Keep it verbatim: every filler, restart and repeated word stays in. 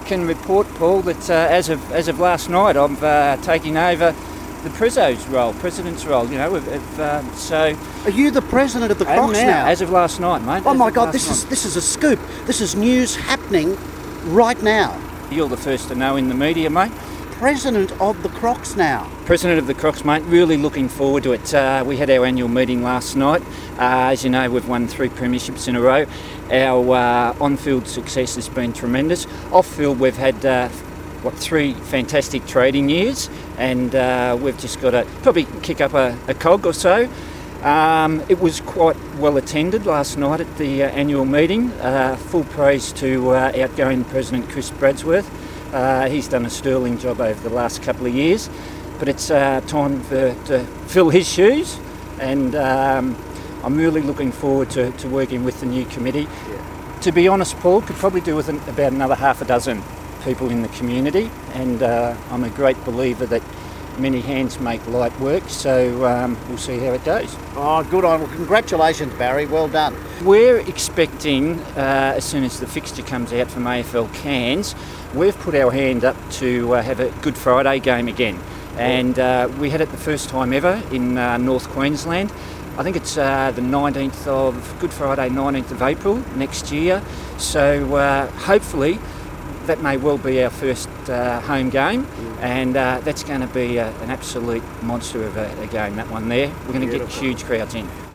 can report, Paul, that uh, as of as of last night, I'm uh, taking over the Prezzo's role, president's role. You know, if, if, um, so. Are you the president of the I am Crocs now, now? as of last night, mate. Oh as my of God, last this night. is this is a scoop. This is news happening right now. You're the first to know in the media, mate. President of the Crocs now. President of the Crocs, mate. Really looking forward to it. Uh, we had our annual meeting last night. Uh, as you know, we've won three premierships in a row. Our uh, on-field success has been tremendous. Off-field, we've had uh, what three fantastic trading years, and uh, we've just got to probably kick up a, a cog or so. Um, it was quite well attended last night at the uh, annual meeting. Uh, full praise to uh, outgoing President Chris Bradsworth. Uh, he's done a sterling job over the last couple of years, but it's uh, time for to fill his shoes, and um, I'm really looking forward to, to working with the new committee. Yeah. To be honest, Paul, could probably do with an, about another half a dozen people in the community, and uh, I'm a great believer that many hands make light work, so um, we'll see how it goes. Oh, good on. Well, congratulations, Barry. Well done. We're expecting, uh, as soon as the fixture comes out from A F L Cairns, we've put our hand up to uh, have a Good Friday game again. And uh, we had it the first time ever in uh, North Queensland. I think it's uh, the nineteenth of Good Friday, nineteenth of April next year. So uh, hopefully that may well be our first uh, home game, and uh, that's going to be a, an absolute monster of a, a game, that one there. We're going to get huge crowds in.